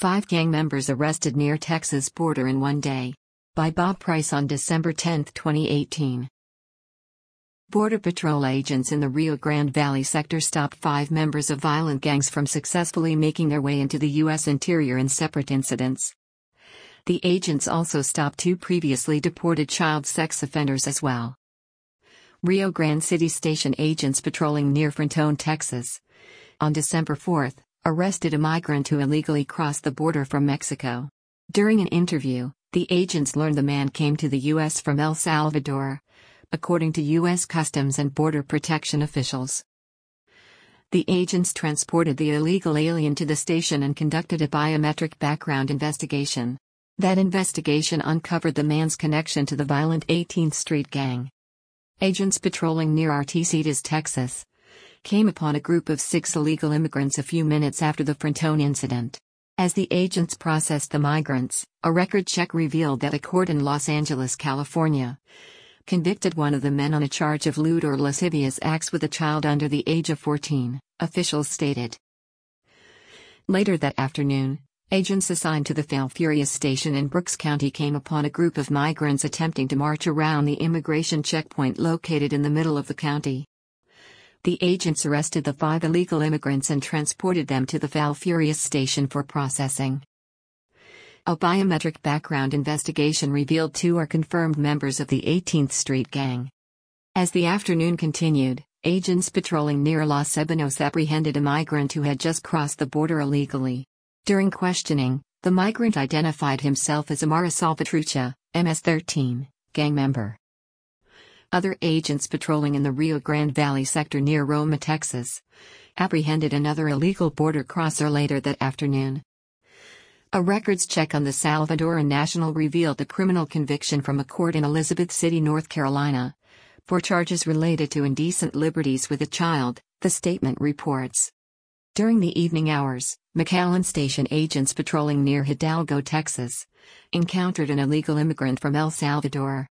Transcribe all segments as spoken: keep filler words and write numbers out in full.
Five gang members arrested near Texas border in one day. By Bob Price on December tenth, twenty eighteen. Border Patrol agents in the Rio Grande Valley sector stopped five members of violent gangs from successfully making their way into the U S interior in separate incidents. The agents also stopped two previously deported child sex offenders as well. Rio Grande City Station agents patrolling near Frontone, Texas, on December fourth, arrested a migrant who illegally crossed the border from Mexico. During an interview, the agents learned the man came to the U S from El Salvador, according to U S Customs and Border Protection officials. The agents transported the illegal alien to the station and conducted a biometric background investigation. That investigation uncovered the man's connection to the violent eighteenth Street Gang. Agents patrolling near Artesitas, Texas, came upon a group of six illegal immigrants a few minutes after the Frontone incident. As the agents processed the migrants, a record check revealed that a court in Los Angeles, California, convicted one of the men on a charge of lewd or lascivious acts with a child under the age of fourteen, officials stated. Later that afternoon, agents assigned to the Falfurrias station in Brooks County came upon a group of migrants attempting to march around the immigration checkpoint located in the middle of the county. The agents arrested the five illegal immigrants and transported them to the Falfurrias station for processing. A biometric background investigation revealed two are confirmed members of the eighteenth Street Gang. As the afternoon continued, agents patrolling near Los Ebanos apprehended a migrant who had just crossed the border illegally. During questioning, the migrant identified himself as Amara Salvatrucha, M S thirteen, gang member. Other agents patrolling in the Rio Grande Valley sector near Roma, Texas, apprehended another illegal border crosser later that afternoon. A records check on the Salvadoran national revealed a criminal conviction from a court in Elizabeth City, North Carolina, for charges related to indecent liberties with a child, the statement reports. During the evening hours, McAllen Station agents patrolling near Hidalgo, Texas, encountered an illegal immigrant from El Salvador.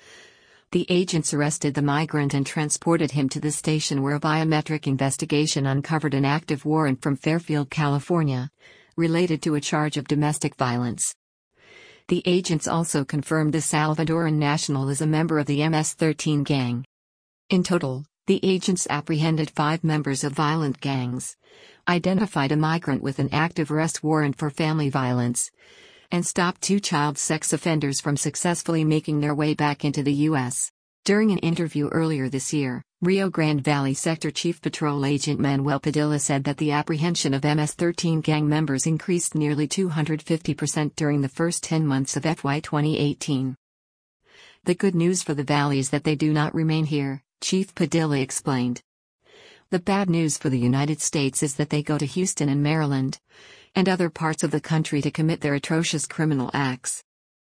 The agents arrested the migrant and transported him to the station where a biometric investigation uncovered an active warrant from Fairfield, California, related to a charge of domestic violence. The agents also confirmed the Salvadoran national is a member of the M S thirteen gang. In total, the agents apprehended five members of violent gangs, identified a migrant with an active arrest warrant for family violence, and stopped two child sex offenders from successfully making their way back into the U S. During an interview earlier this year, Rio Grande Valley Sector Chief Patrol Agent Manuel Padilla said that the apprehension of M S thirteen gang members increased nearly two hundred fifty percent during the first ten months of F Y twenty eighteen. The good news for the valley is that they do not remain here, Chief Padilla explained. The bad news for the United States is that they go to Houston and Maryland, and other parts of the country to commit their atrocious criminal acts.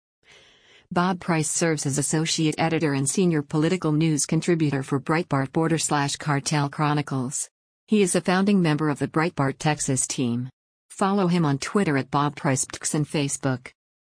Bob Price serves as associate editor and senior political news contributor for Breitbart Border slash Cartel Chronicles. He is a founding member of the Breitbart Texas team. Follow him on Twitter at Bob Price and Facebook.